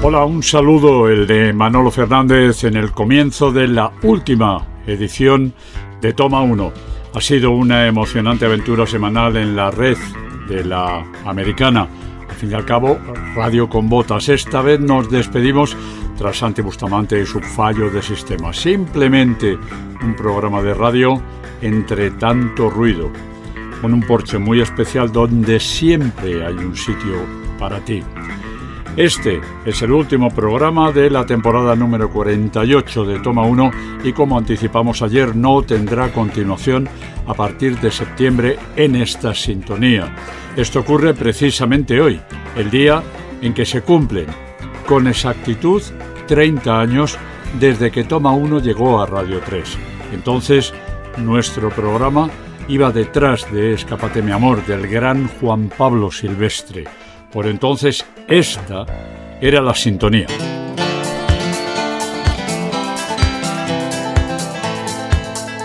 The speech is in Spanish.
Hola, un saludo, el de Manolo Fernández en el comienzo de la última edición de Toma 1. Ha sido una emocionante aventura semanal en la red de la Americana. Al fin y al cabo, Radio con Botas. Esta vez nos despedimos tras Santi Bustamante y su fallo de sistema. Simplemente un programa de radio entre tanto ruido, con un porche muy especial donde siempre hay un sitio para ti. Este es el último programa de la temporada número 48 de Toma 1 y, como anticipamos ayer, no tendrá continuación a partir de septiembre en esta sintonía. Esto ocurre precisamente hoy, el día en que se cumplen con exactitud 30 años desde que Toma 1 llegó a Radio 3. Entonces, nuestro programa iba detrás de Escápate mi amor, del gran Juan Pablo Silvestre. Por entonces, esta era la sintonía.